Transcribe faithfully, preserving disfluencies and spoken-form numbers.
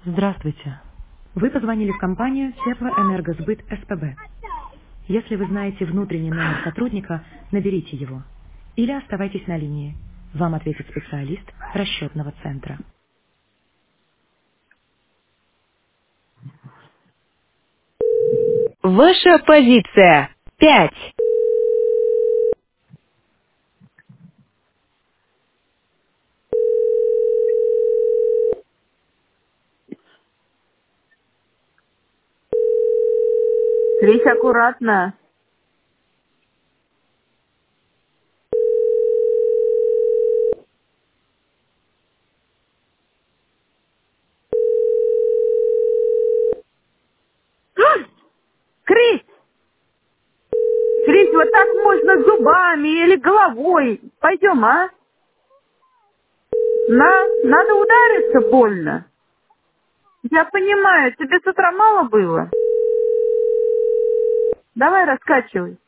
Здравствуйте. Вы позвонили в компанию Теплоэнергосбыт СПБ. Если вы знаете внутренний номер сотрудника, наберите его. Или оставайтесь на линии. Вам ответит специалист расчетного центра. Ваша позиция. Пять. Крись аккуратно. Крись! Крись, вот так можно зубами или головой. Пойдем, а? На, надо удариться больно. Я понимаю, тебе с утра мало было? Давай раскачивай.